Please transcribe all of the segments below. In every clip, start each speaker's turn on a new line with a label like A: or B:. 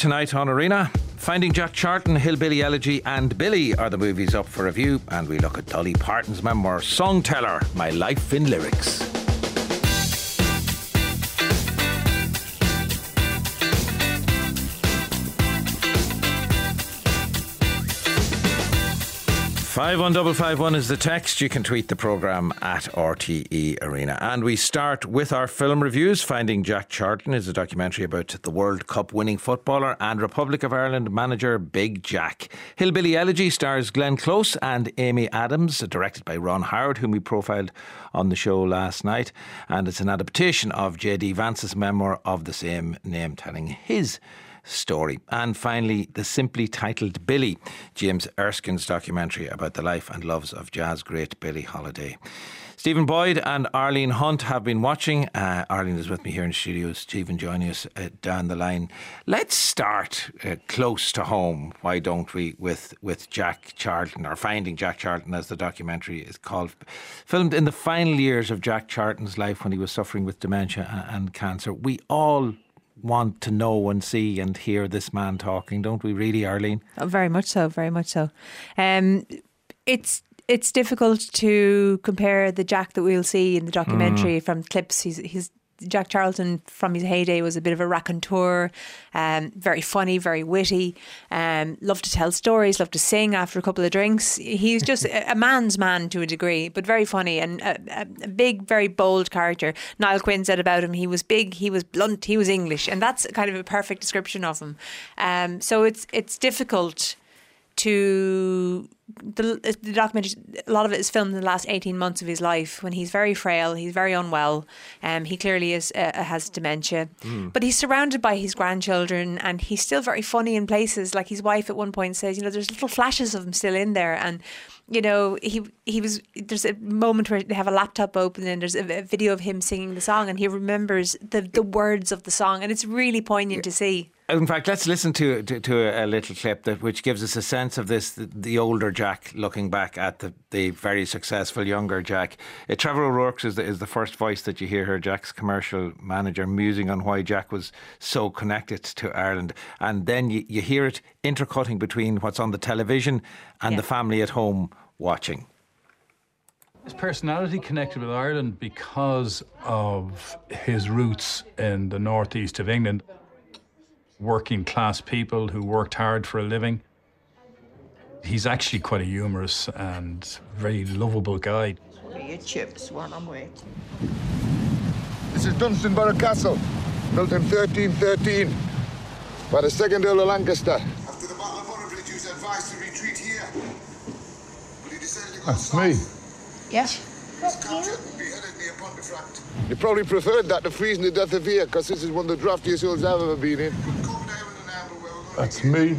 A: tonight on Arena. Finding Jack Charlton, Hillbilly Elegy and Billy are the movies up for review, and we look at Dolly Parton's memoir, Songteller, My Life in Lyrics. Five one 551 is the text. You can tweet the programme at RTE Arena. And we start with our film reviews. Finding Jack Charlton is a documentary about the World Cup winning footballer and Republic of Ireland manager Big Jack. Hillbilly Elegy stars Glenn Close and Amy Adams, directed by Ron Howard, whom we profiled on the show last night. And it's an adaptation of J.D. Vance's memoir of the same name, telling his story. And finally, the simply titled Billy, James Erskine's documentary about the life and loves of jazz great Billie Holiday. Stephen Boyd and Arlene Hunt have been watching. Arlene is with me here in the studio. Stephen joining us down the line. Let's start close to home, why don't we, with Jack Charlton, or Finding Jack Charlton as the documentary is called. Filmed in the final years of Jack Charlton's life when he was suffering with dementia and cancer. We all want to know and see and hear this man talking, don't we really, Arlene?
B: Oh, very much so, very much so. It's difficult to compare the Jack that we'll see in the documentary from clips. He's Jack Charlton from his heyday was a bit of a raconteur, very funny, very witty, loved to tell stories, loved to sing after a couple of drinks. He's just a man's man to a degree, but very funny and a big, very bold character. Niall Quinn said about him, he was big, he was blunt, he was English, and that's kind of a perfect description of him. So it's difficult to... The documentary, a lot of it is filmed in the last 18 months of his life when he's very frail, he's very unwell, he clearly has dementia, but he's surrounded by his grandchildren and he's still very funny in places. Like his wife at one point says, there's little flashes of him still in there, and there's a moment where they have a laptop open and there's a video of him singing the song and he remembers the words of the song, and it's really poignant to see.
A: In fact, let's listen to a little clip which gives us a sense of this, the older Jack looking back at the very successful younger Jack. Trevor O'Rourke is the first voice that you hear here, Jack's commercial manager, musing on why Jack was so connected to Ireland. And then you hear it intercutting between what's on the television and the family at home watching.
C: His personality connected with Ireland because of his roots in the northeast of England. Working class people who worked hard for a living. He's actually quite a humorous and very lovable guy.
D: Your chips while I'm waiting.
E: This is Dunstanburgh Castle, built in 1313 by the Second Earl of Lancaster.
F: After the Battle of Unnabridge, he was advised to retreat here. But he decided to go
E: That's
F: south.
E: me.
D: Yeah.
F: His captain beheaded me upon the front.
E: You probably preferred that to freezing to death of here, because this is one of the draftiest hills I've ever been in.
G: That's me.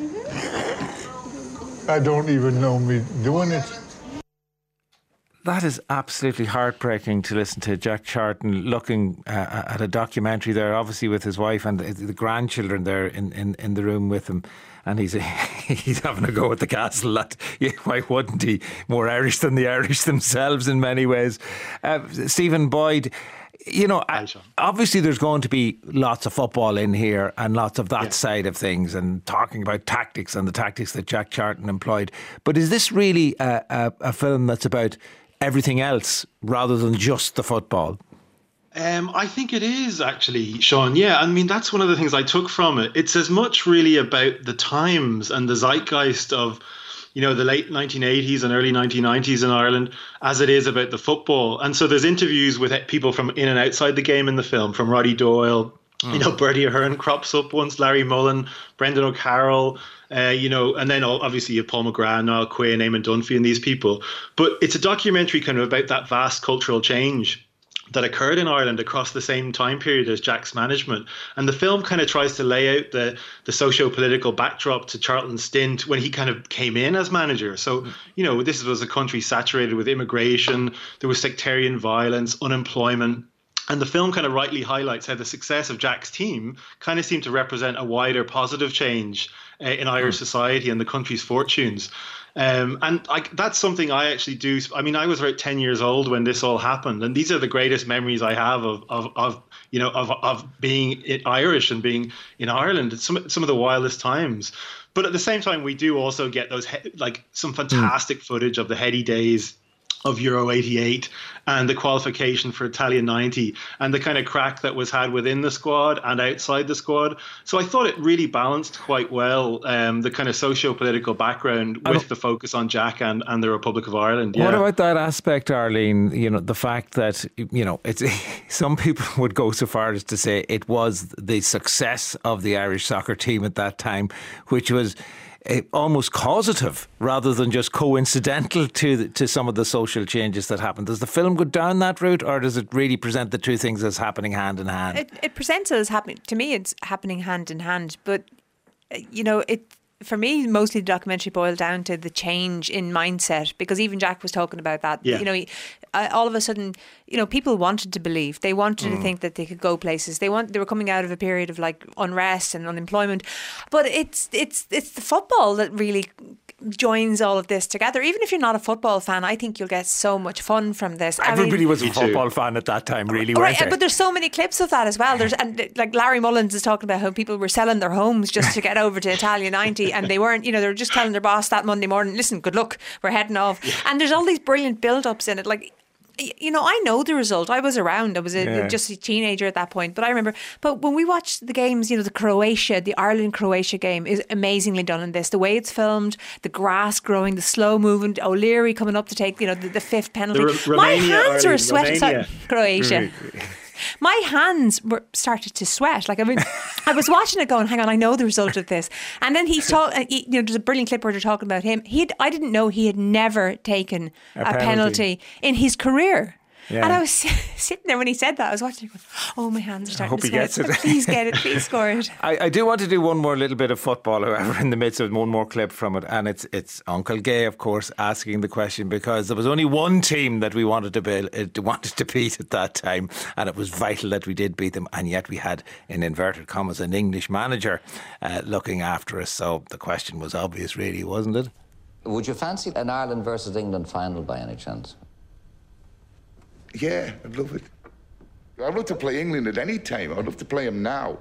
G: I don't even know me doing it.
A: That is absolutely heartbreaking to listen to Jack Charlton looking at a documentary there, obviously with his wife and the grandchildren there in the room with him. And he's having a go at the castle. Why wouldn't he? More Irish than the Irish themselves in many ways. Stephen Boyd, obviously there's going to be lots of football in here and lots of that side of things and talking about tactics and the tactics that Jack Charlton employed. But is this really a film that's about everything else rather than just the football?
H: I think it is actually, Sean. Yeah, I mean, that's one of the things I took from it. It's as much really about the times and the zeitgeist of, the late 1980s and early 1990s in Ireland as it is about the football. And so there's interviews with people from in and outside the game in the film, from Roddy Doyle, Bertie Ahern crops up once, Larry Mullen, Brendan O'Carroll, and then obviously you have Paul McGrath, Niall Quinn, Eamon Dunphy and these people. But it's a documentary kind of about that vast cultural change that occurred in Ireland across the same time period as Jack's management. And the film kind of tries to lay out the socio-political backdrop to Charlton's stint when he kind of came in as manager. So, this was a country saturated with immigration, there was sectarian violence, unemployment, And the film kind of rightly highlights how the success of Jack's team kind of seemed to represent a wider positive change in Irish society and the country's fortunes. That's something I actually do. I mean, I was about 10 years old when this all happened, and these are the greatest memories I have of being Irish and being in Ireland. It's some of the wildest times. But at the same time, we do also get those some fantastic footage of the heady days of Euro 88 and the qualification for Italia 90 and the kind of crack that was had within the squad and outside the squad. So I thought it really balanced quite well the kind of socio-political background with the focus on Jack and the Republic of Ireland. Yeah.
A: What about that aspect, Arlene? The fact that, it's some people would go so far as to say it was the success of the Irish soccer team at that time, which was almost causative rather than just coincidental to some of the social changes that happened. Does the film go down that route, or does it really present the two things as happening hand in hand?
B: It presents it as happening. To me, it's happening hand in hand. But, for me, mostly the documentary boiled down to the change in mindset, because even Jack was talking about that.
H: Yeah.
B: All of a sudden, people wanted to believe. They wanted to think that they could go places. They were coming out of a period of unrest and unemployment. But it's the football that really joins all of this together. Even if you're not a football fan, I think you'll get so much fun from this.
A: Everybody was a football fan at that time, really, weren't they?
B: But there's so many clips of that as well. Larry Mullins is talking about how people were selling their homes just to get over to Italia 90, and they weren't, they were just telling their boss that Monday morning, listen, good luck, we're heading off. Yeah. And there's all these brilliant build-ups in it. I know the result. I was around. I was just a teenager at that point. But I remember. But when we watched the games, the Ireland-Croatia game is amazingly done in this. The way it's filmed, the grass growing, the slow movement, O'Leary coming up to take, the fifth penalty. My hands were sweating. Croatia. My hands started to sweat. I was watching it going, hang on, I know the result of this. And then he's talking, there's a brilliant clip where they're talking about him. I didn't know he had never taken a penalty in his career. Yeah. And I was sitting there when he said that. I was watching it going, oh, my hands are starting to sweat. I hope he gets it. Please get it. Please score it.
A: I do want to do one more little bit of football, however, in the midst of one more clip from it. And it's Uncle Gay, of course, asking the question, because there was only one team that we wanted to beat at that time. And it was vital that we did beat them. And yet we had, in inverted commas, an English manager looking after us. So the question was obvious, really, wasn't it?
I: Would you fancy an Ireland versus England final by any chance?
E: Yeah, I'd love it. I'd love to play England at any time. I'd love to play them now.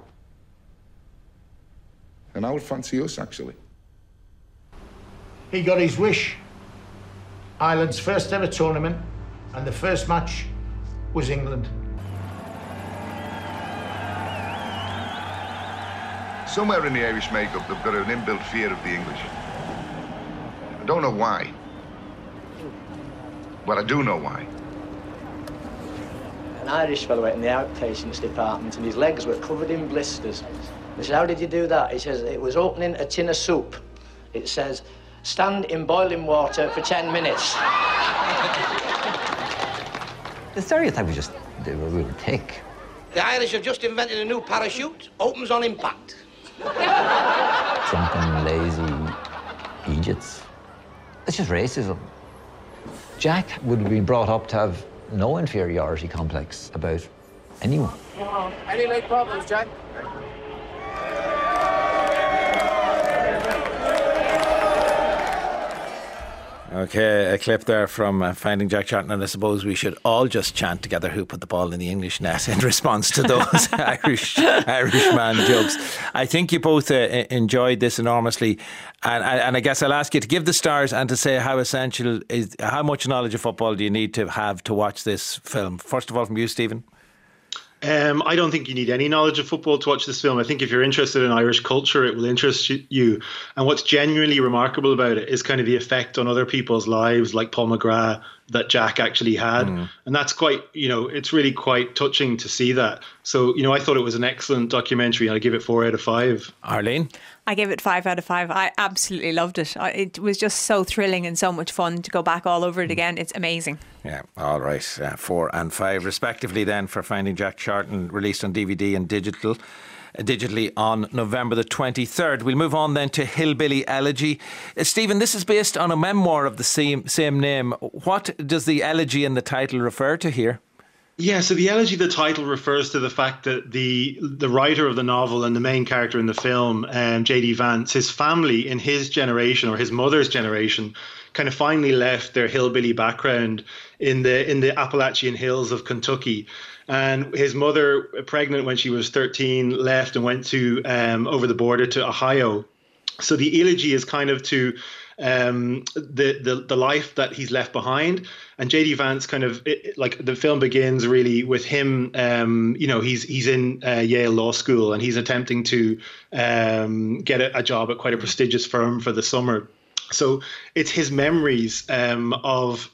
E: And I would fancy us, actually.
J: He got his wish. Ireland's first ever tournament, and the first match was England.
E: Somewhere in the Irish makeup, they've got an inbuilt fear of the English. I don't know why. But I do know why.
K: An Irish fellow went in the outpatients department and his legs were covered in blisters. They said, how did you do that? He says, it was opening a tin of soup. It says, stand in boiling water for 10 minutes.
I: The stereotype was just, they were real thick.
K: The Irish have just invented a new parachute, opens on impact.
I: Drunken, lazy idiots. It's just racism. Jack would have been brought up to have no inferiority complex about anyone.
K: Any late problems, Jack?
A: Okay, a clip there from Finding Jack Charlton, and I suppose we should all just chant together who put the ball in the English net in response to those Irishman jokes. I think you both enjoyed this enormously, and I guess I'll ask you to give the stars and to say how much knowledge of football do you need to have to watch this film. First of all, from you, Stephen.
H: I don't think you need any knowledge of football to watch this film. I think if you're interested in Irish culture, it will interest you. And what's genuinely remarkable about it is kind of the effect on other people's lives, like Paul McGrath, that Jack actually had. And that's quite, it's really quite touching to see that. So, I thought it was an excellent documentary. I give it 4 out of 5.
A: Arlene?
B: I gave it 5 out of 5. I absolutely loved it. It was just so thrilling and so much fun to go back all over it again. It's amazing.
A: Yeah, all right. 4 and 5 respectively then for Finding Jack Charlton, released on DVD and digitally on November the 23rd. We'll move on then to Hillbilly Elegy. Stephen, this is based on a memoir of the same name. What does the elegy in the title refer to here?
H: Yeah, so the elegy, the title, refers to the fact that the writer of the novel and the main character in the film, J.D. Vance, his family in his generation, or his mother's generation, kind of finally left their hillbilly background in the Appalachian hills of Kentucky. And his mother, pregnant when she was 13, left and went to over the border to Ohio. So the elegy is kind of to the life that he's left behind. And J.D. Vance like the film begins really with him, he's in Yale Law School and he's attempting to get a job at quite a prestigious firm for the summer. So it's his memories of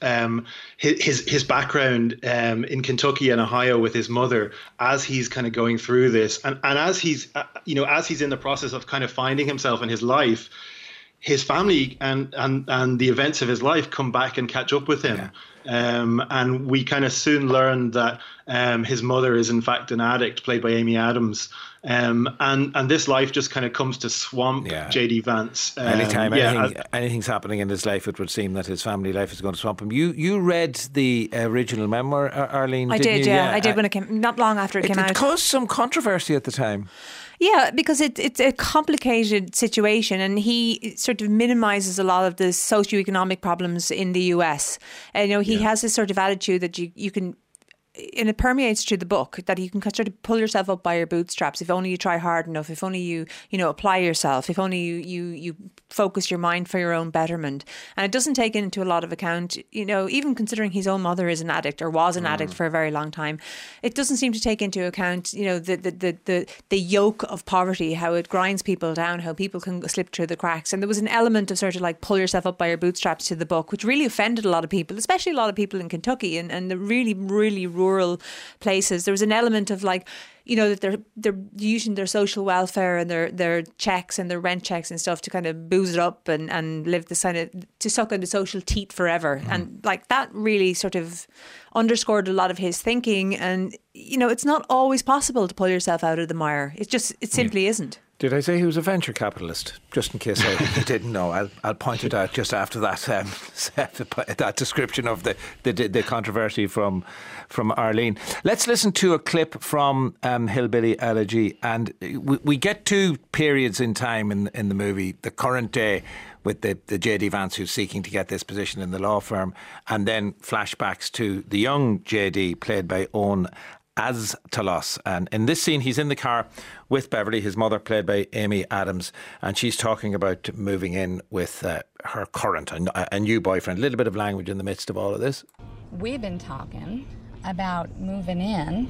H: his background in Kentucky and Ohio with his mother as he's kind of going through this, and as he's as he's in the process of kind of finding himself in his life, his family and the events of his life come back and catch up with him. Yeah. And we kind of soon learn that his mother is in fact an addict, played by Amy Adams. And this life just kind of comes to swamp J.D. Vance.
A: Anytime anything's happening in his life, it would seem that his family life is going to swamp him. You read the original memoir, Arlene?
B: I did, yeah. I did when it came, not long after it came out.
A: It caused some controversy at the time.
B: Yeah, because it's a complicated situation, and he sort of minimises a lot of the socioeconomic problems in the US. And he has this sort of attitude that you can, and it permeates through the book, that you can sort of pull yourself up by your bootstraps if only you try hard enough, if only you apply yourself, if only you focus your mind for your own betterment. And it doesn't take into a lot of account, even considering his own mother is an addict or was an addict for a very long time, it doesn't seem to take into account, the yoke of poverty, how it grinds people down, how people can slip through the cracks. And there was an element of sort of like pull yourself up by your bootstraps to the book, which really offended a lot of people, especially a lot of people in Kentucky and the really, really rural places. There was an element of like, that they're using their social welfare and their checks and their rent checks and stuff to kind of booze it up and live this kind of, to suck on the social teat forever. And like that really sort of underscored a lot of his thinking. And, it's not always possible to pull yourself out of the mire. It simply isn't.
A: Did I say he was a venture capitalist? Just in case you didn't know, I'll point it out just after that that description of the controversy from Arlene. Let's listen to a clip from Hillbilly Elegy, and we get two periods in time in the movie: the current day with the J.D. Vance who's seeking to get this position in the law firm, and then flashbacks to the young J.D. played by Owen As-Talos. And in this scene, he's in the car with Beverly, his mother, played by Amy Adams, and she's talking about moving in with her current, a new boyfriend. A little bit of language in the midst of all of this.
L: We've been talking about moving in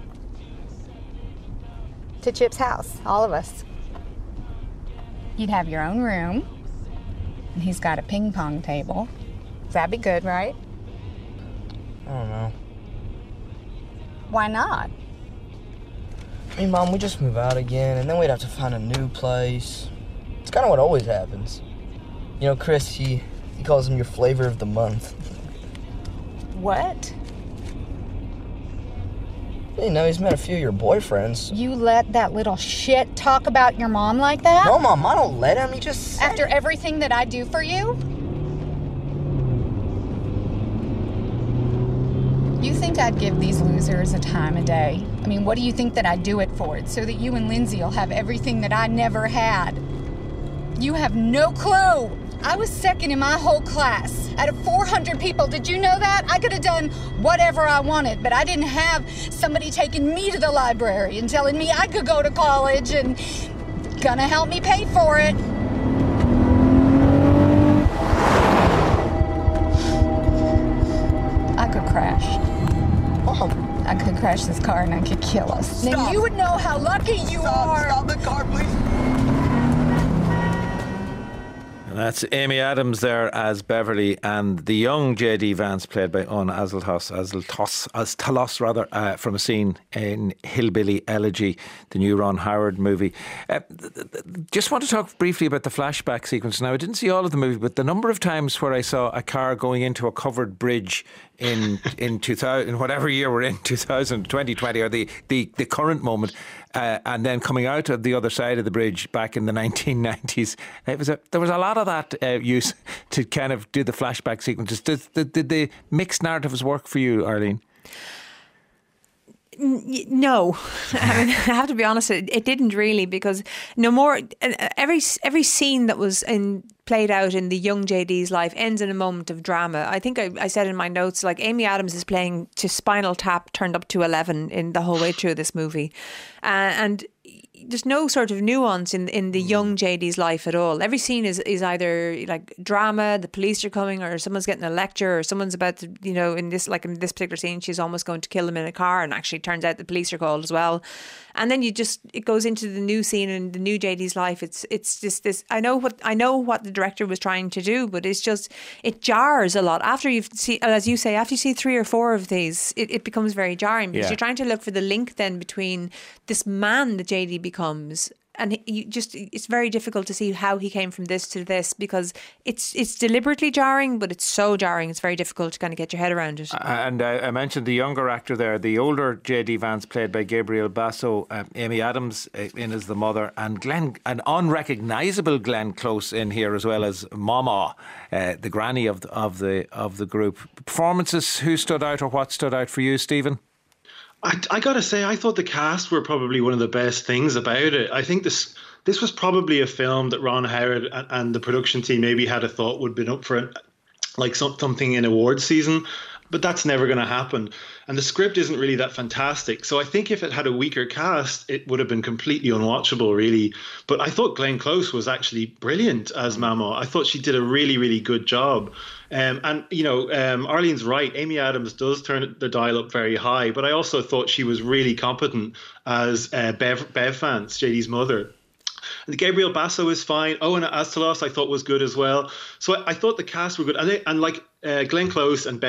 M: to Chip's house, all of us.
L: You'd have your own room, and he's got a ping pong table.
M: That'd be good, right?
N: I don't know.
L: Why not?
N: I mean, Mom, we just move out again, and then we'd have to find a new place. It's kind of what always happens. Chris, he calls him your flavor of the month.
L: What?
N: He's met a few of your boyfriends.
L: You let that little shit talk about your mom like that?
N: No, Mom, I don't let him. He just said...
L: After everything that I do for you? You think I'd give these losers a time of day? I mean, what do you think that I'd do it for? It's so that you and Lindsay will have everything that I never had. You have no clue. I was second in my whole class. Out of 400 people, did you know that? I could have done whatever I wanted, but I didn't have somebody taking me to the library and telling me I could go to college and gonna help me pay for it. I could crash.
N: Mom.
L: I could crash this car and I could kill us.
N: Stop.
L: Then you would know how lucky you are.
N: Stop the car, please.
A: And that's Amy Adams there as Beverly, and the young J.D. Vance played by Owen As-Talos, from a scene in Hillbilly Elegy, the new Ron Howard movie. Just want to talk briefly about the flashback sequence. Now, I didn't see all of the movie, but the number of times where I saw a car going into a covered bridge in 2000, in whatever year we're in, 2000, 2020, or the current moment, and then coming out of the other side of the bridge back in the 1990s. There was a lot of that use to kind of do the flashback sequences. Did the mixed narratives work for you, Arlene?
B: No, I mean, I have to be honest. It didn't really, because no more. Every scene that was played out in the young JD's life ends in a moment of drama. I think I said in my notes, like, Amy Adams is playing to Spinal Tap turned up to 11 in the whole way through this movie, and there's no sort of nuance in the young JD's life at all. Every scene is either like drama, the police are coming, or someone's getting a lecture, or someone's about to, in this particular scene, she's almost going to kill him in a car, and actually turns out the police are called as well. And then it goes into the new scene in the new JD's life. It's just this. I know what the director was trying to do, but it's just, it jars a lot after you see, as you say, after you see 3 or 4 of these, it becomes very jarring, because you're trying to look for the link then between this man that JD becomes, and it's very difficult to see how he came from this to this, because it's deliberately jarring, but it's so jarring it's very difficult to kind of get your head around it.
A: And I mentioned the younger actor there, the older JD Vance, played by Gabriel Basso, Amy Adams in as the mother, and an unrecognisable Glenn Close in here as well as Mama, the granny of the group. Performances, who stood out or what stood out for you, Stephen?
H: I got to say, I thought the cast were probably one of the best things about it. I think this was probably a film that Ron Howard and the production team maybe had a thought would have been up for like something in awards season, but that's never going to happen. And the script isn't really that fantastic. So I think if it had a weaker cast, it would have been completely unwatchable, really. But I thought Glenn Close was actually brilliant as Mama. I thought she did a really, really good job. Arlene's right. Amy Adams does turn the dial up very high, but I also thought she was really competent as Bev Vance, JD's mother. And Gabriel Basso is fine. Owen Astalos I thought was good as well. So I thought the cast were good. And Glenn Close and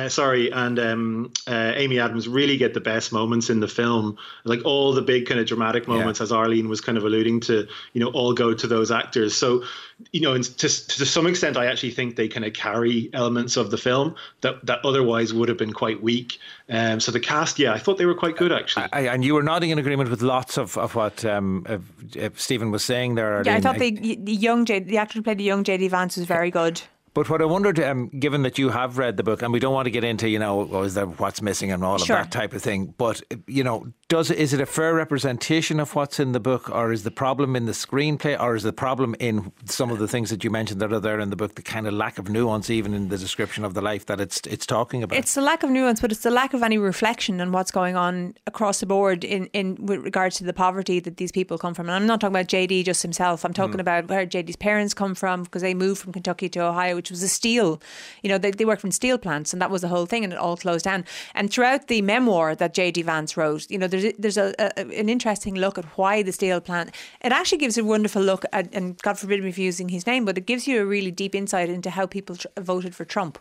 H: Amy Adams really get the best moments in the film. Like all the big kind of dramatic moments, as Arlene was kind of alluding to, all go to those actors. So, to some extent, I actually think they kind of carry elements of the film that otherwise would have been quite weak. So the cast, I thought they were quite good, actually.
A: And you were nodding in agreement with lots of what Stephen was saying there, Arlene.
B: Yeah, I thought the actor who played the young JD Vance was very good.
A: But what I wondered, given that you have read the book, and we don't want to get into, is there what's missing and all of that type of thing, but, is it a fair representation of what's in the book, or is the problem in the screenplay, or is the problem in some of the things that you mentioned that are there in the book, the kind of lack of nuance even in the description of the life that it's talking about?
B: It's the lack of nuance, but it's the lack of any reflection on what's going on across the board in with regards to the poverty that these people come from. And I'm not talking about JD just himself. I'm talking about where JD's parents come from, because they moved from Kentucky to Ohio, which was a steel, they worked from steel plants, and that was the whole thing, and it all closed down. And throughout the memoir that JD Vance wrote, there's an interesting look at why the steel plant, it actually gives a wonderful look at, and God forbid me using his name, but it gives you a really deep insight into how people voted for Trump.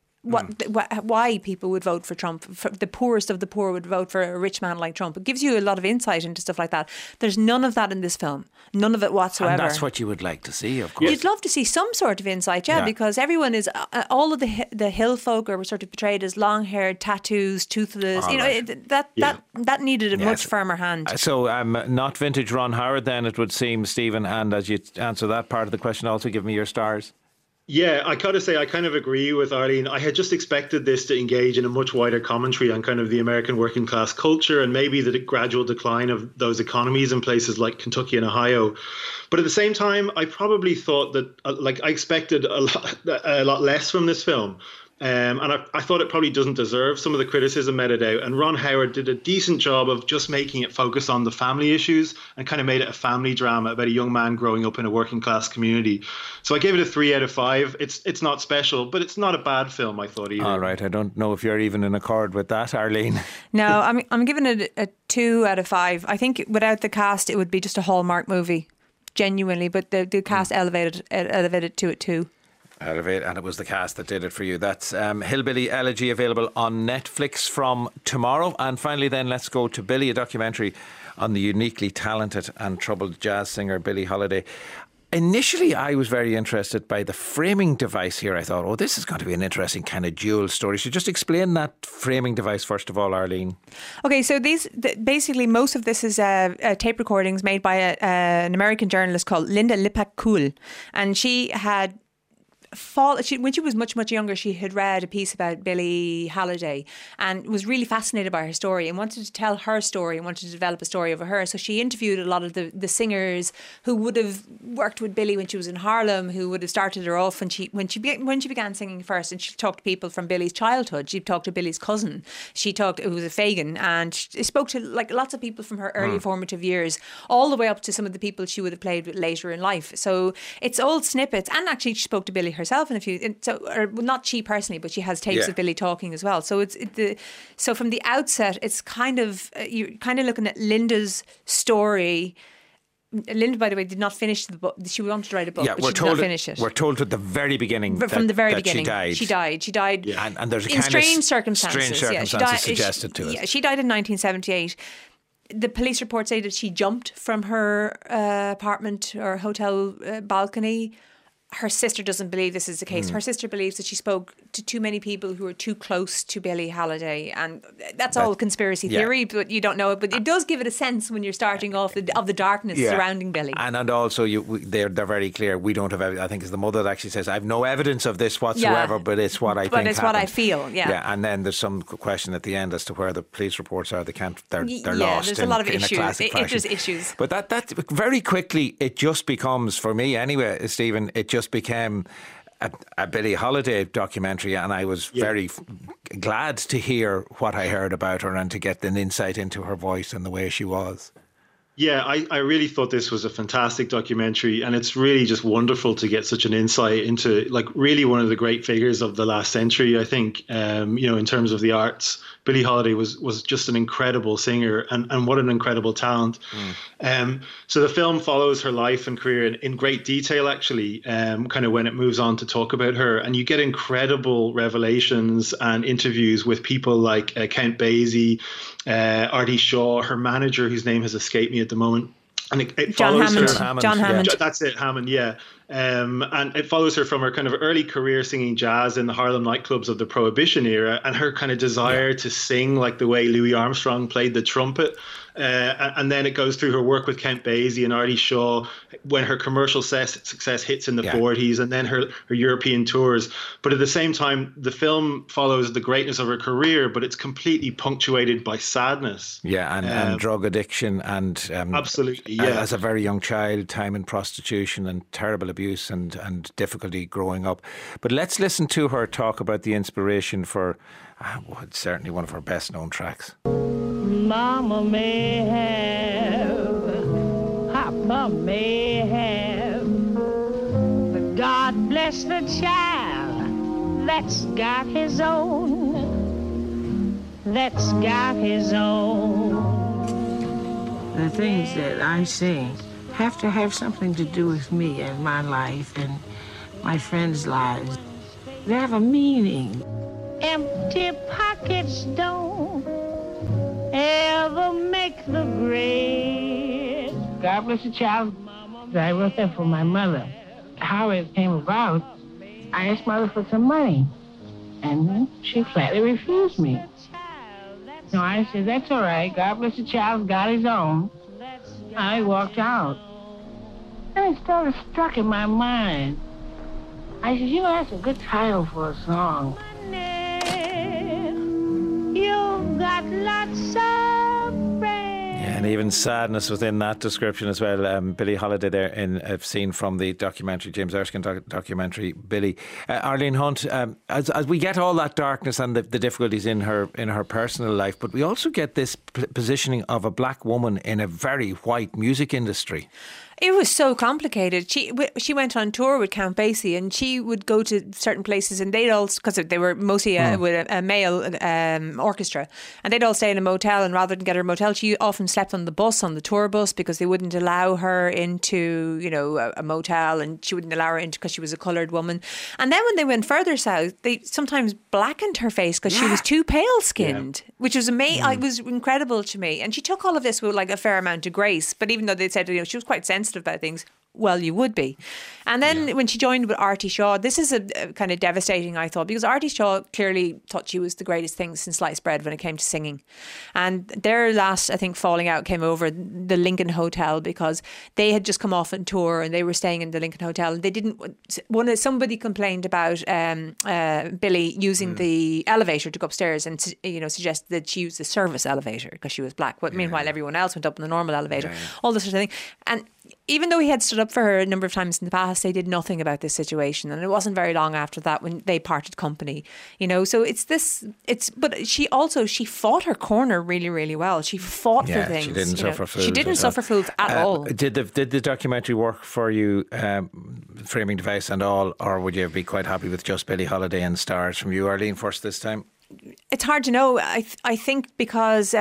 B: Why people would vote for Trump. The poorest of the poor would vote for a rich man like Trump. It gives you a lot of insight into stuff like that. There's none of that in this film. None of it whatsoever.
A: And that's what you would like to see, of course.
B: You'd love to see some sort of insight, because everyone is, all of the hill folk are sort of portrayed as long-haired, tattoos, toothless. That needed a much firmer hand.
A: So not vintage Ron Howard then, it would seem, Stephen, and as you answer that part of the question, also give me your stars.
H: Yeah, I gotta say, I kind of agree with Arlene. I had just expected this to engage in a much wider commentary on kind of the American working class culture and maybe the gradual decline of those economies in places like Kentucky and Ohio. But at the same time, I probably thought that, I expected a lot less from this film. And I thought it probably doesn't deserve some of the criticism meted out. And Ron Howard did a decent job of just making it focus on the family issues and kind of made it a family drama about a young man growing up in a working class community. So I gave it a 3 out of 5. It's not special, but it's not a bad film, I thought, either.
A: All right. I don't know if you're even in accord with that, Arlene.
B: No, I'm giving it a 2 out of 5. I think without the cast, it would be just a Hallmark movie, genuinely. But the cast elevated to it too.
A: Elevate, and it was the cast that did it for you. That's Hillbilly Elegy, available on Netflix from tomorrow. And finally then, let's go to Billy, a documentary on the uniquely talented and troubled jazz singer Billie Holiday. Initially, I was very interested by the framing device here. I thought, this is going to be an interesting kind of dual story. So just explain that framing device first of all, Arlene.
B: Okay, so basically most of this is tape recordings made by an American journalist called Linda Lippach-Kuhl. And she had when she was much, much younger, she had read a piece about Billie Holiday and was really fascinated by her story and wanted to tell her story and wanted to develop a story over her. So she interviewed a lot of the singers who would have worked with Billie when she was in Harlem, who would have started her off when she began singing first. And she talked to people from Billie's childhood. She talked to Billie's cousin. She talked, it was a Fagin, and she spoke to like lots of people from her early formative years, all the way up to some of the people she would have played with later in life. So it's old snippets, and actually she spoke to Billie herself in a few. Well, not she personally, but she has tapes of Billie talking as well. So so from the outset, it's kind of you're kind of looking at Linda's story. Linda, by the way, did not finish the book. She wanted to write a book, but she did not finish it.
A: We're told at the very beginning
B: from the very beginning
A: she died.
B: She died.
A: Yeah. And there's a
B: in
A: kind
B: strange
A: of
B: circumstances.
A: Strange circumstances suggested to us.
B: Yeah, she died in 1978. The police reports say that she jumped from her apartment or hotel balcony. Her sister doesn't believe this is the case. Her sister believes that she spoke to too many people who were too close to Billie Holiday, and that's all conspiracy theory, but you don't know it. But it does give it a sense when you're starting off of the darkness surrounding Billie.
A: And also, they're very clear. We don't have. I think it's the mother that actually says, "I have no evidence of this whatsoever, but it's what I think."
B: But it's
A: happened.
B: what I feel. Yeah.
A: And then there's some question at the end as to where the police reports are. They can't. They're lost.
B: Yeah, there's a lot of
A: issues.
B: There's issues.
A: But that very quickly it just becomes, for me anyway, Stephen. It just became a Billie Holiday documentary, and I was very glad to hear what I heard about her and to get an insight into her voice and the way she was.
H: Yeah, I really thought this was a fantastic documentary, and it's really just wonderful to get such an insight into like really one of the great figures of the last century, I think, in terms of the arts. Billie Holiday was just an incredible singer, and what an incredible talent. So the film follows her life and career in great detail, actually, kind of when it moves on to talk about her. And you get incredible revelations and interviews with people like Count Basie, Artie Shaw, her manager, whose name has escaped me at the moment. And it follows her.
B: John Hammond.
H: That's it, Hammond, yeah. And it follows her from her kind of early career singing jazz in the Harlem nightclubs of the Prohibition era, and her kind of desire to sing like the way Louis Armstrong played the trumpet. And then it goes through her work with Count Basie and Artie Shaw when her commercial success hits in the 40s, and then her European tours. But at the same time, the film follows the greatness of her career, but it's completely punctuated by sadness.
A: Yeah, and drug addiction and
H: absolutely,
A: as a very young child, time in prostitution and terrible abuse and difficulty growing up. But let's listen to her talk about the inspiration for certainly one of her best known tracks.
O: Mama may have, Papa may have, but God bless the child that's got his own,
P: The things that I sing have to have something to do with me and my life and my friends' lives. They have a meaning.
O: Empty pockets don't ever make the grade. God bless the child. I wrote that for my mother. How it came about, I asked mother for some money, and she flatly refused me. So I said, that's all right. God bless the child, got his own. I walked out. And it started struck in my mind. I said, that's a good title for a song. You've got lots of friends.
A: And even sadness within that description as well. Billie Holiday there I've seen from the documentary, James Erskine documentary, Billie. Arlene Hunt, as we get all that darkness and the difficulties in her personal life, but we also get this positioning of a black woman in a very white music industry.
B: It was so complicated. She went on tour with Count Basie, and she would go to certain places, and they'd all, because they were mostly with a male orchestra, and they'd all stay in a motel, and rather than get her a motel, she often slept on the tour bus, because they wouldn't allow her into, a motel, and she wouldn't allow her into because she was a coloured woman. And then when they went further south, they sometimes blackened her face because she was too pale skinned, which was amazing. It was incredible to me. And she took all of this with like a fair amount of grace, but even though they said she was quite sensitive about things, well, you would be. And then when she joined with Artie Shaw, this is a kind of devastating, I thought, because Artie Shaw clearly thought she was the greatest thing since sliced bread when it came to singing. And their last, I think, falling out came over the Lincoln Hotel, because they had just come off on tour and they were staying in the Lincoln Hotel, and they didn't. Somebody complained about Billy using the elevator to go upstairs, and suggested that she use the service elevator because she was black. But meanwhile, everyone else went up in the normal elevator. All this sort of thing. And even though he had stood up for her a number of times in the past, they did nothing about this situation. And it wasn't very long after that when they parted company, so but she fought her corner really, really well. She fought for things.
A: She didn't suffer fools.
B: She didn't suffer fools at all.
A: Did the documentary work for you, framing device and all, or would you be quite happy with just Billie Holiday and stars from you, Arlene, first this time?
B: It's hard to know. I think because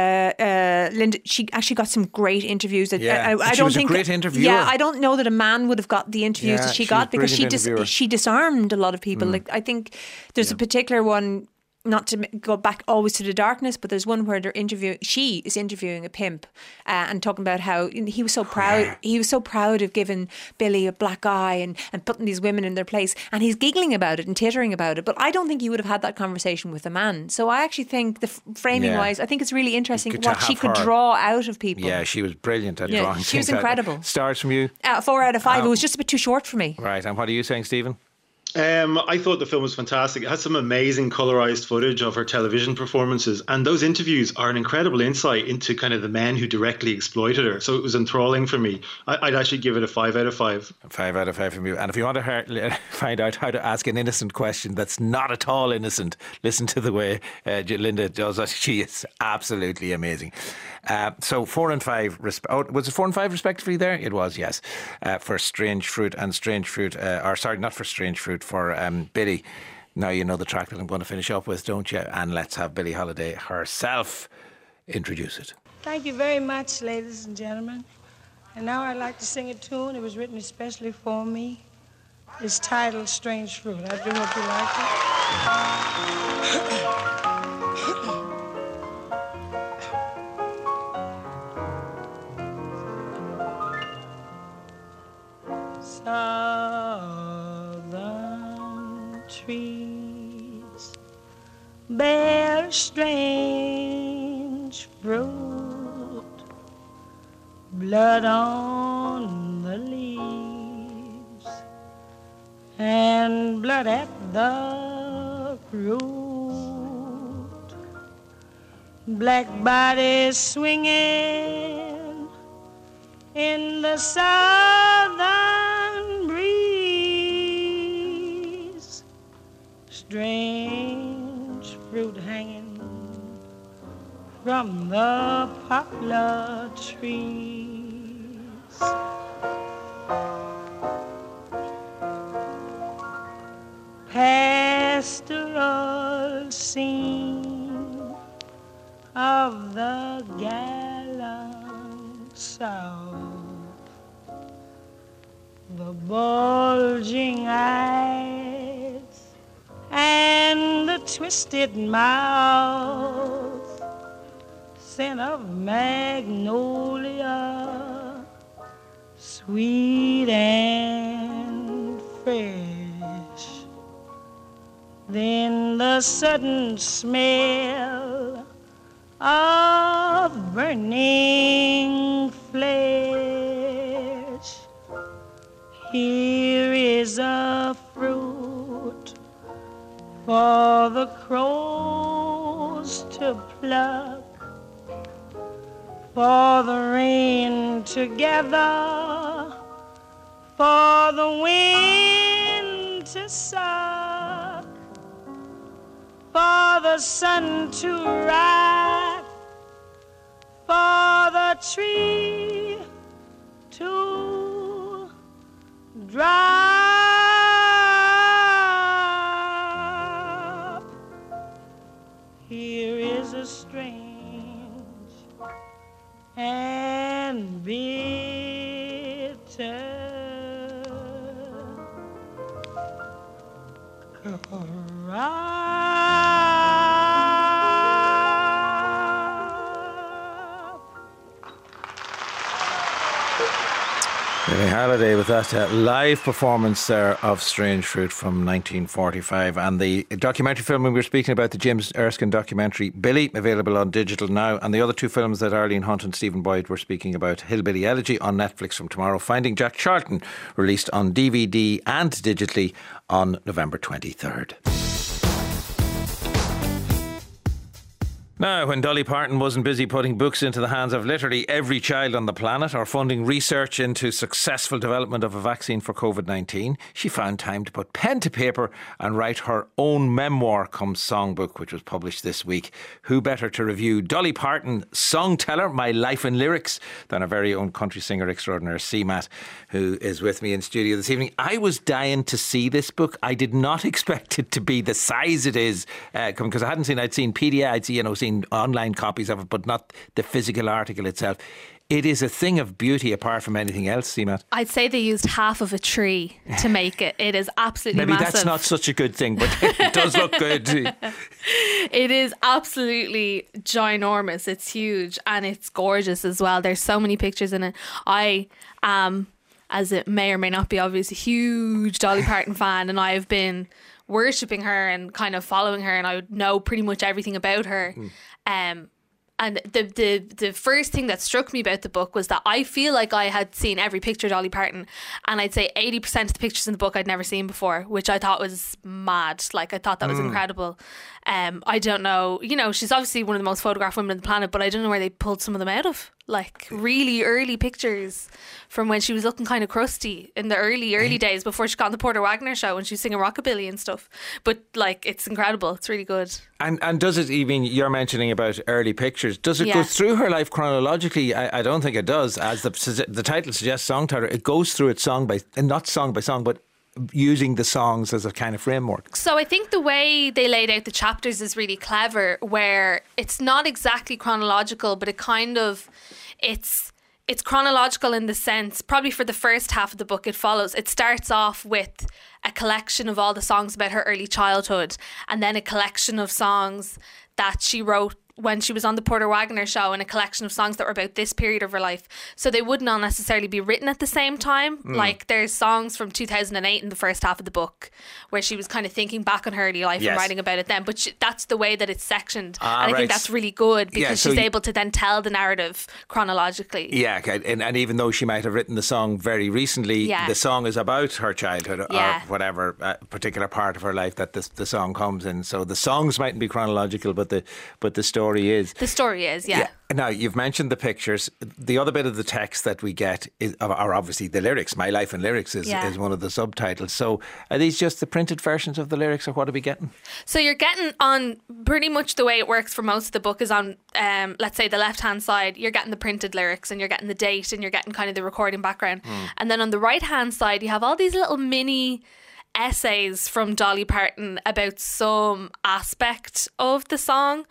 B: Linda, she actually got some great interviews.
A: She was a great interviewer.
B: Yeah, I don't know that a man would have got the interviews that she got, because she disarmed a lot of people. Like, I think there's a particular one, not to go back always to the darkness, but there's one where she is interviewing a pimp and talking about how he was so proud. He was so proud of giving Billy a black eye and putting these women in their place, and he's giggling about it and tittering about it. But I don't think he would have had that conversation with a man. So I actually think the framing wise, I think it's really interesting what she could draw out of people.
A: Yeah, she was brilliant at drawing.
B: She was incredible.
A: Stars from you?
B: 4 out of 5. It was just a bit too short for me.
A: Right, and what are you saying, Stephen?
H: I thought the film was fantastic. It had some amazing colorized footage of her television performances, and those interviews are an incredible insight into kind of the men who directly exploited her. So it was enthralling for me. I'd actually give it a 5 out of 5.
A: 5 out of 5 from you. And if you want to find out how to ask an innocent question that's not at all innocent, listen to the way Linda does it. She is absolutely amazing. So 4 and 5. Was it 4 and 5 respectively there? It was, yes. For Strange Fruit and Strange Fruit. Not for Strange Fruit, for Billy. Now you know the track that I'm going to finish up with, don't you? And let's have Billie Holiday herself introduce it.
P: Thank you very much, ladies and gentlemen. And now I'd like to sing a tune. It was written especially for me. It's titled Strange Fruit. I do hope you like it. Southern trees bear strange fruit, blood on the leaves and blood at the root, black bodies swinging in the southern breeze, strange fruit hanging from the poplar trees. Pastoral scene of the gallant South, the bulging eyes and the twisted mouth, scent of magnolia, sweet and fresh. Then the sudden smell of burning flesh. Here is a fruit for the crows to pluck, for the rain to gather, for the wind to suck, for the sun to rise, for the tree to drop. Here is a strange and bitter cry.
A: Billie Holiday with that live performance there of Strange Fruit from 1945, and the documentary film we were speaking about, the James Erskine documentary Billy, available on digital now, and the other two films that Arlene Hunt and Stephen Boyd were speaking about, Hillbilly Elegy on Netflix from tomorrow, Finding Jack Charlton released on DVD and digitally on November 23rd. Now, when Dolly Parton wasn't busy putting books into the hands of literally every child on the planet or funding research into successful development of a vaccine for COVID-19, she found time to put pen to paper and write her own memoir come songbook, which was published this week. Who better to review Dolly Parton, Songteller, My Life and Lyrics, than our very own country singer extraordinaire, CMAT, who is with me in studio this evening. I was dying to see this book. I did not expect it to be the size it is, because I'd seen PDF, I'd seen online copies of it, but not the physical article itself. It is a thing of beauty apart from anything else, Seamat.
Q: I'd say they used half of a tree to make it. It is absolutely
A: Maybe
Q: massive.
A: That's not such a good thing, but it does look good.
Q: It is absolutely ginormous. It's huge and it's gorgeous as well. There's so many pictures in it. I am, as it may or may not be obvious, a huge Dolly Parton fan, and I have been worshipping her and kind of following her, and I would know pretty much everything about her. And the first thing that struck me about the book was that I feel like I had seen every picture of Dolly Parton, and I'd say 80% of the pictures in the book I'd never seen before, which I thought was mad. Like, I thought that was incredible. I don't know, she's obviously one of the most photographed women on the planet, but I don't know where they pulled some of them out of. Like, really early pictures from when she was looking kind of crusty in the early days before she got on the Porter Wagner show when she was singing rockabilly and stuff. But like, it's incredible. It's really good. And
A: does it, even you're mentioning about early pictures, does it go through her life chronologically? I don't think it does. As the title suggests, Songteller, it goes through it not song by song, but using the songs as a kind of framework. So
Q: I think the way they laid out the chapters is really clever, where it's not exactly chronological, but it kind of, it's chronological in the sense, probably for the first half of the book, it starts off with a collection of all the songs about her early childhood, and then a collection of songs that she wrote when she was on the Porter Wagner show, and a collection of songs that were about this period of her life. So they would not necessarily be written at the same time. Like, there's songs from 2008 in the first half of the book where she was kind of thinking back on her early life and writing about it then. But that's the way that it's sectioned. And I think that's really good, because she's able to then tell the narrative chronologically. Yeah,
A: and even though she might have written the song very recently, the song is about her childhood or whatever particular part of her life that the song comes in. So the songs mightn't be chronological, but the story is.
Q: The story is, yeah.
A: Now, you've mentioned the pictures. The other bit of the text that we get are obviously the lyrics. My Life and Lyrics is one of the subtitles. So are these just the printed versions of the lyrics, or what are we getting?
Q: So you're getting, on pretty much the way it works for most of the book is on, let's say, the left-hand side, you're getting the printed lyrics, and you're getting the date, and you're getting kind of the recording background. And then on the right-hand side, you have all these little mini essays from Dolly Parton about some aspect of the song.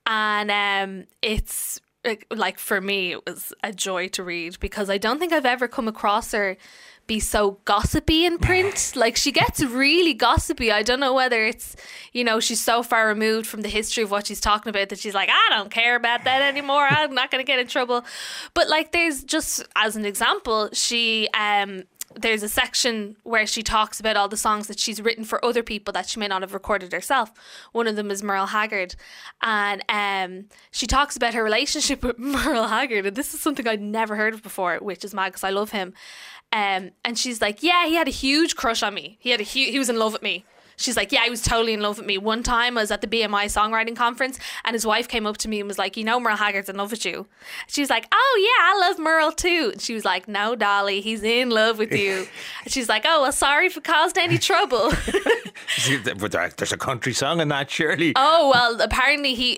Q: And it's like, for me, it was a joy to read, because I don't think I've ever come across her be so gossipy in print. Like, she gets really gossipy. I don't know whether it's, she's so far removed from the history of what she's talking about that she's like, I don't care about that anymore, I'm not going to get in trouble. But like, there's just, as an example, she there's a section where she talks about all the songs that she's written for other people that she may not have recorded herself. One of them is Merle Haggard, and she talks about her relationship with Merle Haggard, and this is something I'd never heard of before, which is mad because I love him. And she's like, yeah, he had a huge crush on me. He was in love with me. She's like, yeah, he was totally in love with me. One time I was at the BMI songwriting conference, and his wife came up to me and was like, Merle Haggard's in love with you. She's like, oh yeah, I love Merle too. And she was like, no, Dolly, he's in love with you. And she's like, oh, well, sorry if it caused any trouble.
A: There's a country song in that, surely.
Q: Oh, well, apparently he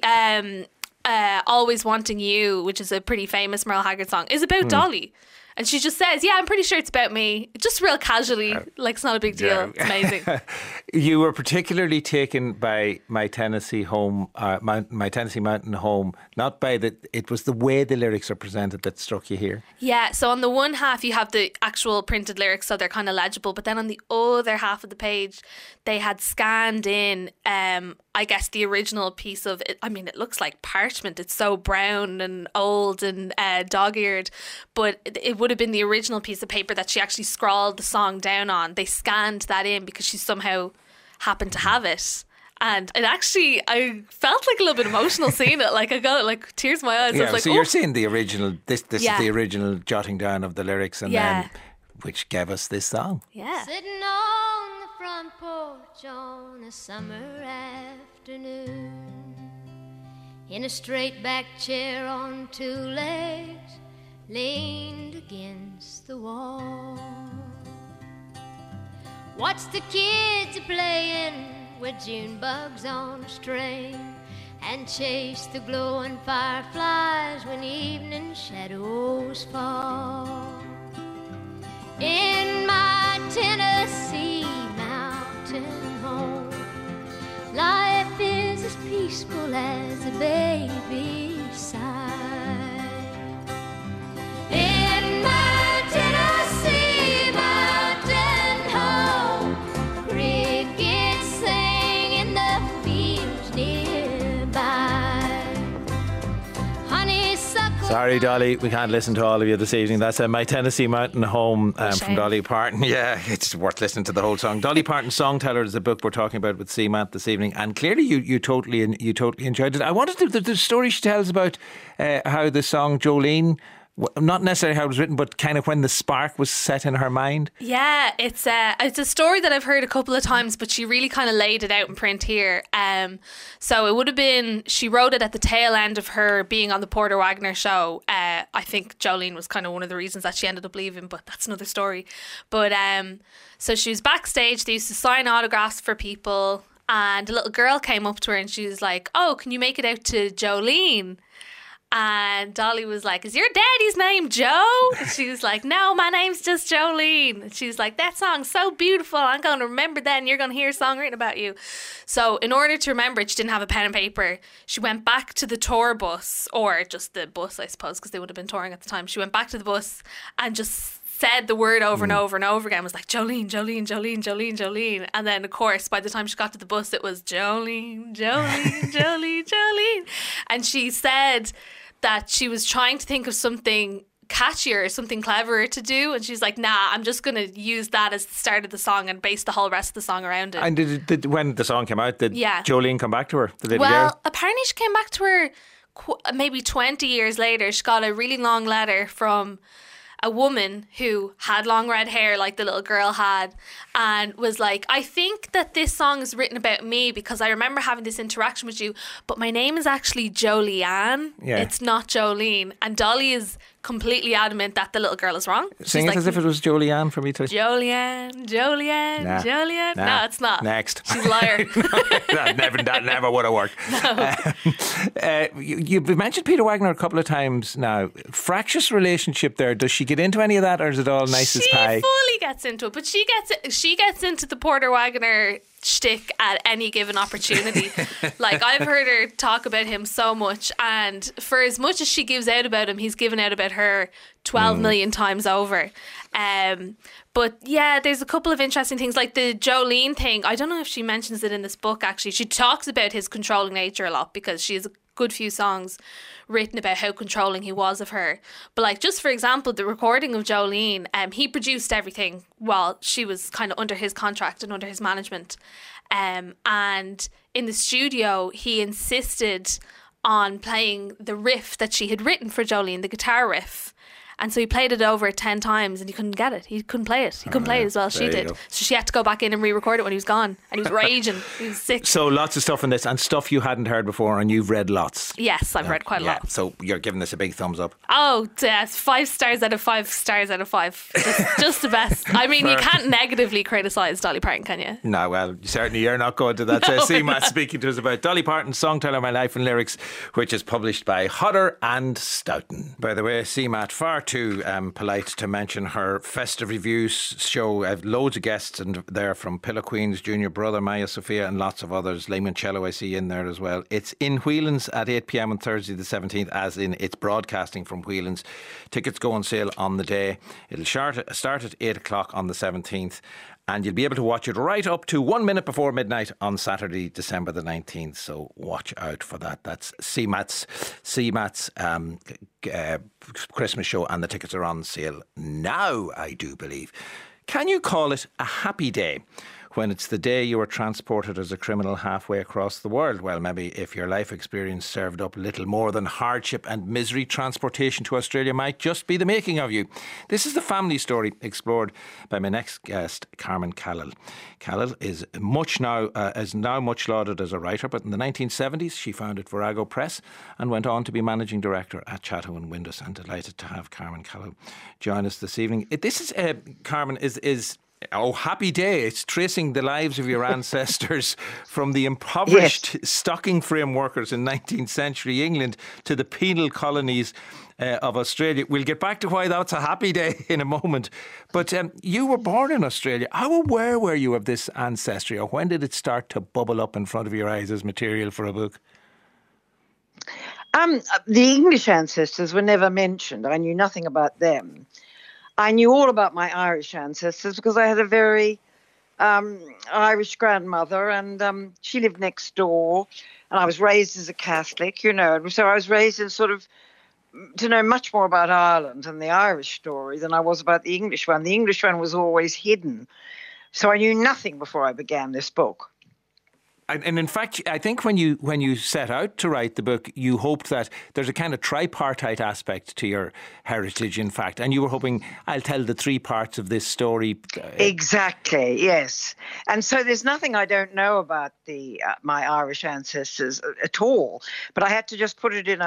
Q: Always Wanting You, which is a pretty famous Merle Haggard song, is about Dolly. And she just says, yeah, I'm pretty sure it's about me. Just real casually, like it's not a big deal. Yeah. It's amazing.
A: You were particularly taken by My Tennessee Home, My Tennessee Mountain Home, not by it was the way the lyrics are presented that struck you here.
Q: Yeah, so on the one half you have the actual printed lyrics, so they're kind of legible, but then on the other half of the page they had scanned in I guess the original piece of it, I mean, it looks like parchment. It's so brown and old and dog-eared, but it would have been the original piece of paper that she actually scrawled the song down on. They scanned that in because she somehow happened to have it. And it actually, I felt like a little bit emotional seeing it. Like I got like tears in my eyes.
A: Yeah,
Q: I was like,
A: so you're seeing the original. This is
Q: Yeah.
A: the original jotting down of the lyrics, and then which gave us this song.
Q: Yeah.
R: Sitting on the front porch on a summer afternoon, in a straight back chair on two legs, leaned against the wall. Watch the kids playing with June bugs on a string, and chase the glowing fireflies when evening shadows fall. In my Tennessee mountain home, life is as peaceful as a baby's sigh. In my Tennessee mountain home, crickets sing in the fields nearby. Honeysuckle.
A: Sorry, Dolly, we can't listen to all of you this evening. That's My Tennessee Mountain Home from Dolly Parton. Yeah, it's worth listening to the whole song. Dolly Parton's Songteller is the book we're talking about with CMAT this evening, and clearly you totally enjoyed it. I wanted to the story she tells about how the song Jolene, not necessarily how it was written, but kind of when the spark was set in her mind.
Q: Yeah, it's a story that I've heard a couple of times, but she really kind of laid it out in print here. So it would have been, she wrote it at the tail end of her being on the Porter Wagoner show. I think Jolene was kind of one of the reasons that she ended up leaving, but that's another story. But so she was backstage. They used to sign autographs for people, and a little girl came up to her and she was like, "Oh, can you make it out to Jolene?" And Dolly was like, "Is your daddy's name Joe?" And she was like, "No, my name's just Jolene." And she was like, "That song's so beautiful. I'm going to remember that, and you're going to hear a song written about you." So in order to remember it, she didn't have a pen and paper. She went back to the tour bus, or just the bus, I suppose, because they would have been touring at the time. She went back to the bus and just said the word over and over and over again. Was like, "Jolene, Jolene, Jolene, Jolene, Jolene." And then, of course, by the time she got to the bus, it was Jolene, Jolene, Jolene, Jolene. And she said that she was trying to think of something catchier, something cleverer to do, and she's like, "Nah, I'm just going to use that as the start of the song and base the whole rest of the song around it."
A: And did when the song came out, did
Q: Yeah.
A: Jolene come back to her? The little
Q: Well,
A: girl?
Q: apparently she came back to her maybe 20 years later. She got a really long letter from a woman who had long red hair like the little girl had, and was like, "I think that this song is written about me because I remember having this interaction with you, but my name is actually Jolene.
A: Yeah.
Q: It's not Jolene." And Dolly is completely adamant that the little girl is wrong.
A: Sing
Q: She's
A: it
Q: like,
A: as if it was Jolene for me to...
Q: Jolene, Jolene,
A: Nah.
Q: Jolene.
A: Nah.
Q: No, it's not.
A: Next.
Q: She's a liar.
A: that never would have worked. You've mentioned Peter Wagner a couple of times now. Fractious relationship there. Does she get into any of that, or is it all nice as pie?
Q: She fully gets into it, but she gets into the Porter Wagoner shtick at any given opportunity. Like, I've heard her talk about him so much, and for as much as she gives out about him, he's given out about her 12 million times over. But yeah, there's a couple of interesting things, like the Jolene thing. I don't know if she mentions it in this book, actually. She talks about his controlling nature a lot, because she has a good few songs written about how controlling he was of her. But like, just for example, the recording of Jolene, he produced everything while she was kind of under his contract and under his management. And in the studio, he insisted on playing the riff that she had written for Jolene, the guitar riff. And so he played it over 10 times and he couldn't get it. He couldn't play it. He couldn't play it as well as she did. So she had to go back in and re-record it when he was gone. And he was raging. He was sick.
A: So lots of stuff in this, and stuff you hadn't heard before, and you've read lots.
Q: Yes, I've read quite a lot.
A: So you're giving this a big thumbs up.
Q: Oh, 5 stars out of 5 stars out of 5. Just the best. I mean, you can't negatively criticise Dolly Parton, can you?
A: No, well, certainly you're not going to that.
Q: No,
A: CMAT speaking to us about Dolly Parton's Songteller, My Life and Lyrics, which is published by Hodder and Stoughton. By the way, CMAT, far too polite to mention her festive reviews show. I have loads of guests and there from Pillow Queen's Junior Brother, Maya Sophia, and lots of others. Limoncello I see in there as well. It's in Whelan's at 8 p.m. on Thursday the 17th, as in it's broadcasting from Whelan's. Tickets go on sale on the day. It'll start at 8 o'clock on the 17th. and you'll be able to watch it right up to 1 minute before midnight on Saturday, December the 19th. So watch out for that. That's CMAT's Christmas show, and the tickets are on sale now, I do believe. Can you call it a happy day when it's the day you were transported as a criminal halfway across the world? Well, maybe if your life experience served up little more than hardship and misery, transportation to Australia might just be the making of you. This is the family story explored by my next guest, Carmen Callil. Callil is now much lauded as a writer, but in the 1970s she founded Virago Press and went on to be managing director at Chatto and Windus. I'm delighted to have Carmen Callil join us this evening. This is, Carmen, is happy day. It's tracing the lives of your ancestors from the impoverished stocking frame workers in 19th century England to the penal colonies of Australia. We'll get back to why that's a happy day in a moment. But you were born in Australia. How aware were you of this ancestry, or when did it start to bubble up in front of your eyes as material for a book?
S: The English ancestors were never mentioned. I knew nothing about them. I knew all about my Irish ancestors because I had a very Irish grandmother, and she lived next door, and I was raised as a Catholic, you know. So I was raised in sort of to know much more about Ireland and the Irish story than I was about the English one. The English one was always hidden. So I knew nothing before I began this book.
A: And in fact, I think when you set out to write the book, you hoped that there's a kind of tripartite aspect to your heritage, in fact. And you were hoping, I'll tell the three parts of this story.
S: Exactly, yes. And so there's nothing I don't know about my Irish ancestors at all. But I had to just put it in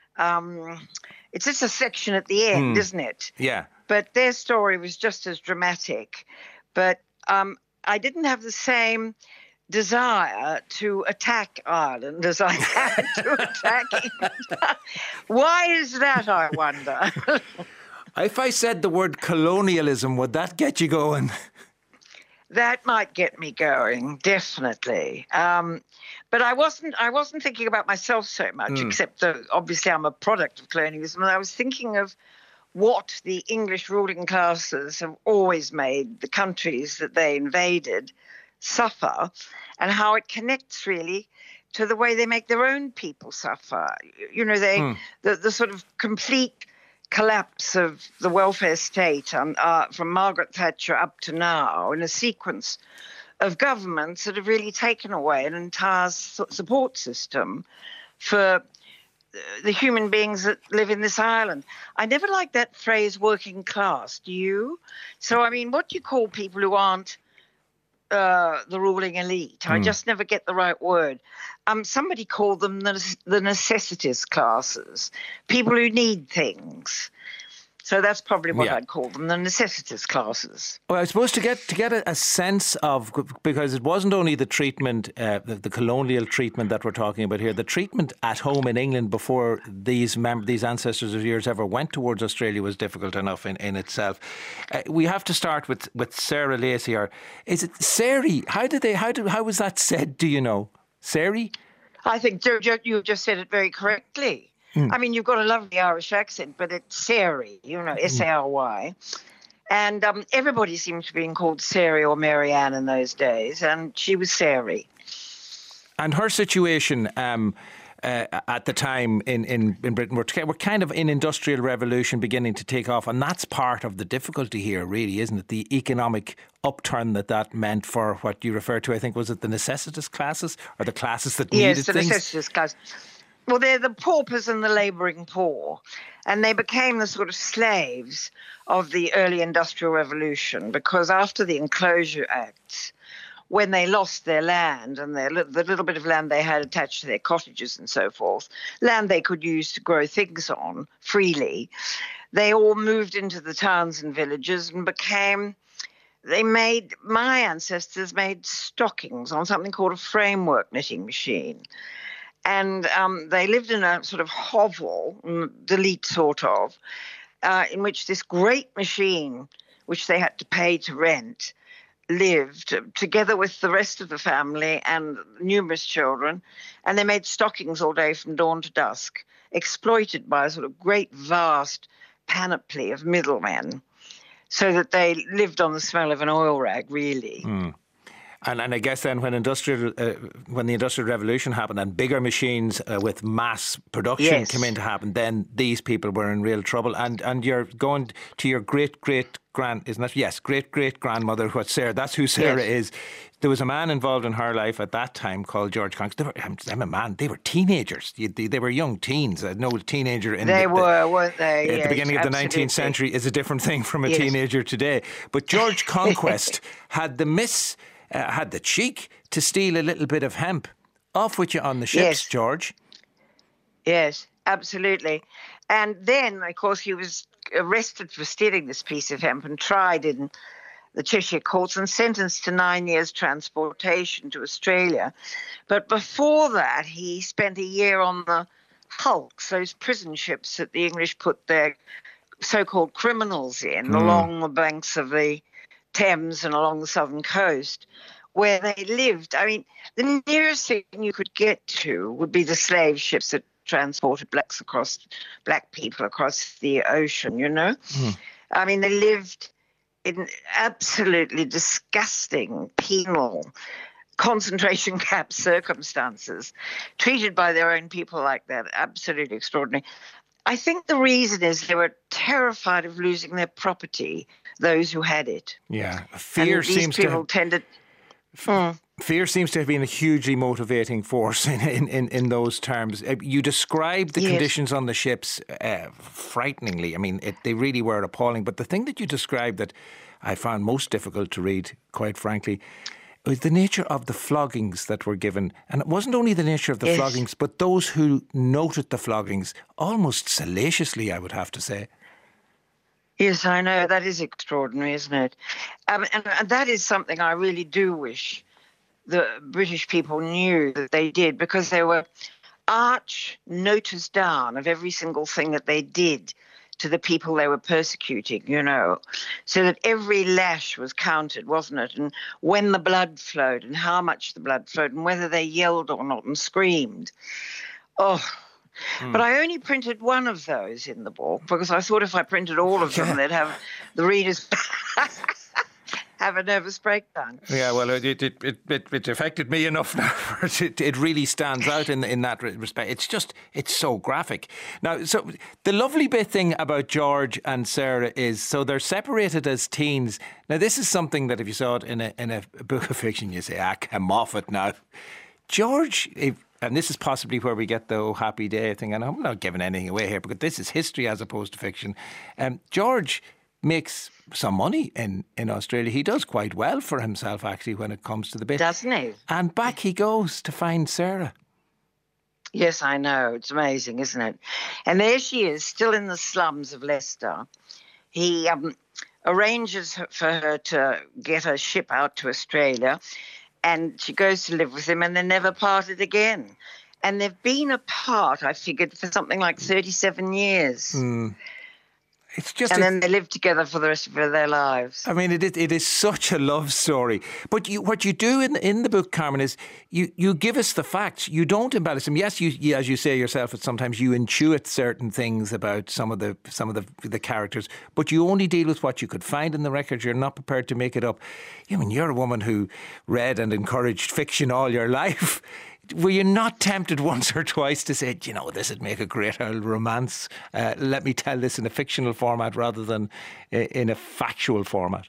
S: it's just a section at the end, isn't it?
A: Yeah.
S: But their story was just as dramatic. But I didn't have the same desire to attack Ireland as I had to attack England. Why is that, I wonder?
A: If I said the word colonialism, would that get you going?
S: That might get me going, definitely. But I wasn't thinking about myself so much, except that obviously I'm a product of colonialism. And I was thinking of what the English ruling classes have always made the countries that they invaded suffer, and how it connects really to the way they make their own people suffer. You know, the sort of complete collapse of the welfare state from Margaret Thatcher up to now, in a sequence of governments that have really taken away an entire support system for the human beings that live in this island. I never liked that phrase working class, do you? So, I mean, what do you call people who aren't the ruling elite? I just never get the right word. Somebody called them the necessities classes, people who need things. So that's probably what I'd call them, the necessities classes.
A: Well, I suppose to get a sense of, because it wasn't only the treatment, the colonial treatment that we're talking about here, the treatment at home in England before these ancestors of yours ever went towards Australia was difficult enough in itself. We have to start with Sarah Lacey, or is it Sari? How was that said? Do you know, Sari?
S: I think you just said it very correctly. I mean, you've got a lovely Irish accent, but it's Sari, you know, Sary. And everybody seemed to be called Sari or Marianne in those days, and she was Sari.
A: And her situation at the time in Britain, we're kind of in industrial revolution beginning to take off, and that's part of the difficulty here, really, isn't it? The economic upturn that meant for what you referred to, I think, was it the necessitous classes, or the classes that needed things?
S: Yes, the necessitous classes. Well, they're the paupers and the labouring poor, and they became the sort of slaves of the early Industrial Revolution, because after the Enclosure Acts, when they lost their land and the little bit of land they had attached to their cottages and so forth, land they could use to grow things on freely, they all moved into the towns and villages and my ancestors made stockings on something called a framework knitting machine. And they lived in a sort of hovel, delete sort of, in which this great machine, which they had to pay to rent, lived together with the rest of the family and numerous children. And they made stockings all day from dawn to dusk, exploited by a sort of great, vast panoply of middlemen. so that they lived on the smell of an oil rag, really.
A: And I guess then when the Industrial Revolution happened and bigger machines with mass production came in to happen, then these people were in real trouble. And you're going to your great-great-grandmother, what Sarah, that's who Sarah is. There was a man involved in her life at that time called George Conks. They were teenagers. They were young teens. No teenager in
S: weren't they?
A: At the beginning of the 19th century is a different thing from a teenager today. But George Conquest had the cheek to steal a little bit of hemp. Off with you on the ships, George.
S: Yes, absolutely. And then, of course, he was arrested for stealing this piece of hemp and tried in the Cheshire courts and sentenced to 9 years transportation to Australia. But before that, he spent a year on the hulks, those prison ships that the English put their so-called criminals in along the banks of the Thames and along the southern coast, where they lived. I mean, the nearest thing you could get to would be the slave ships that transported black people across the ocean, you know? I mean, they lived in absolutely disgusting penal concentration camp circumstances, treated by their own people like that. Absolutely extraordinary. I think the reason is they were terrified of losing their property, those who had it.
A: Yeah, fear seems to have been a hugely motivating force in those terms. You described the conditions on the ships frighteningly. I mean, they really were appalling. But the thing that you described that I found most difficult to read, quite frankly, was the nature of the floggings that were given. And it wasn't only the nature of the floggings, but those who noted the floggings, almost salaciously, I would have to say.
S: Yes, I know. That is extraordinary, isn't it? And that is something I really do wish the British people knew that they did, because they were arch notice down of every single thing that they did to the people they were persecuting, you know, so that every lash was counted, wasn't it? And when the blood flowed and how much the blood flowed and whether they yelled or not and screamed. But I only printed one of those in the book because I thought if I printed all of them, they'd have the readers have a nervous breakdown.
A: Yeah, well, it affected me enough now. It really stands out in that respect. It's so graphic. Now, so the lovely thing about George and Sarah is, so they're separated as teens. Now, this is something that if you saw it in a book of fiction, you say, come off it now. George, and this is possibly where we get the "oh, happy day" thing, and I'm not giving anything away here, because this is history as opposed to fiction. George makes some money in Australia. He does quite well for himself, actually, when it comes to the bit.
S: Doesn't he?
A: And back he goes to find Sarah.
S: Yes, I know. It's amazing, isn't it? And there she is, still in the slums of Leicester. He arranges for her to get a ship out to Australia, and she goes to live with him, and they're never parted again. And they've been apart, I figured, for something like 37 years.
A: It's just,
S: and then they live together for the rest of their lives.
A: I mean, it is such a love story. But what you do in the book, Carmen, is you give us the facts. You don't embellish them. Yes, you as you say yourself, sometimes you intuit certain things about some of the characters, but you only deal with what you could find in the records. You're not prepared to make it up. I mean, you're a woman who read and encouraged fiction all your life. Were you not tempted once or twice to say, this would make a great old romance? Let me tell this in a fictional format rather than in a factual format?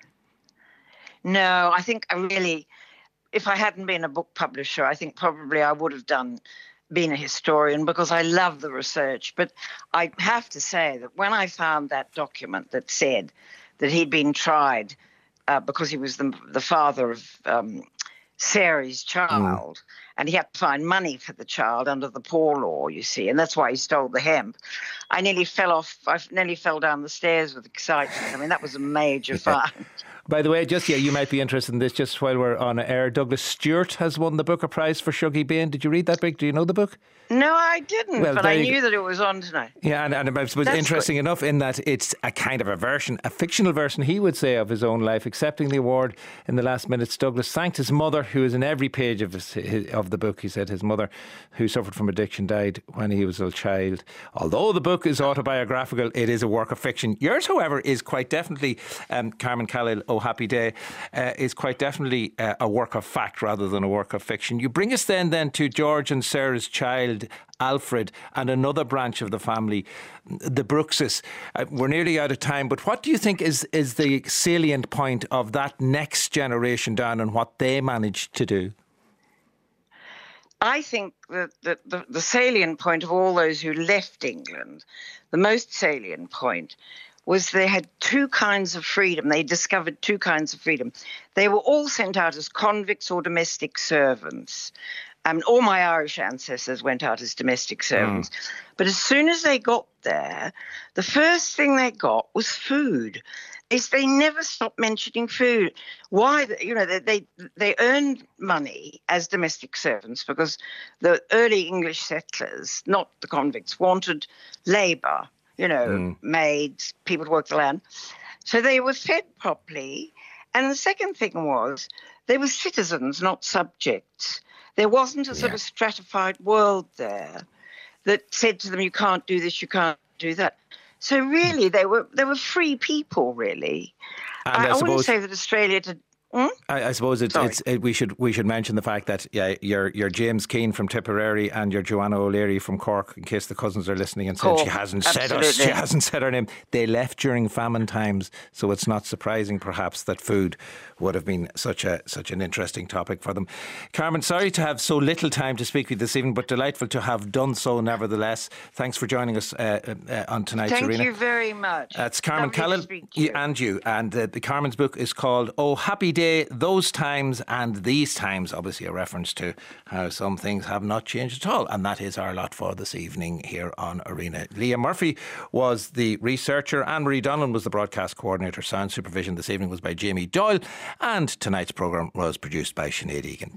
S: No, I think if I hadn't been a book publisher, I think probably I would have been a historian, because I love the research. But I have to say that when I found that document that said that he'd been tried because he was the father of Sarah's child, and he had to find money for the child under the Poor Law, you see, and that's why he stole the hemp. I nearly fell down the stairs with excitement. I mean, that was a major find.
A: By the way, you might be interested in this just while we're on air. Douglas Stewart has won the Booker Prize for Shuggie Bain. Did you read that book? Do you know the book?
S: No, I didn't, but I knew that it was on tonight.
A: Yeah, and it was interesting enough in that it's a kind of a fictional version, he would say, of his own life. Accepting the award in the last minutes, Douglas thanked his mother, who is in every page of of the book. He said his mother, who suffered from addiction, died when he was a child. Although the book is autobiographical, it is a work of fiction. Yours, however, is quite definitely, Carmen Callil, Oh Happy Day, is quite definitely a work of fact rather than a work of fiction. You bring us then to George and Sarah's child, Alfred, and another branch of the family, the Brookses. We're nearly out of time, but what do you think is the salient point of that next generation down and what they managed to do?
S: I think that the salient point of all those who left England, the most salient point, was they had two kinds of freedom. They discovered two kinds of freedom. They were all sent out as convicts or domestic servants. All my Irish ancestors went out as domestic servants. But as soon as they got there, the first thing they got was food. They never stopped mentioning food. Why? They earned money as domestic servants because the early English settlers, not the convicts, wanted labour, maids, people to work the land. So they were fed properly. And the second thing was they were citizens, not subjects. There wasn't a sort of stratified world there that said to them, you can't do this, you can't do that. So really, they were free people, really. And I wouldn't say that Australia did.
A: I suppose we should mention the fact that you're James Keane from Tipperary and you're Joanna O'Leary from Cork, in case the cousins are listening and said she hasn't said her name. They left during famine times, so it's not surprising perhaps that food would have been such an interesting topic for them. Carmen, sorry to have so little time to speak with you this evening, but delightful to have done so nevertheless. Thanks for joining us on tonight's Arena.
S: Thank you very much.
A: That's Carmen Callil and you. And the Carmen's book is called Oh Happy Day, Those Times and These Times, obviously a reference to how some things have not changed at all. And that is our lot for this evening here on Arena. Liam Murphy was the researcher. Anne-Marie Donlan was the broadcast coordinator. Sound supervision this evening was by Jamie Doyle. And tonight's programme was produced by Sinead Egan.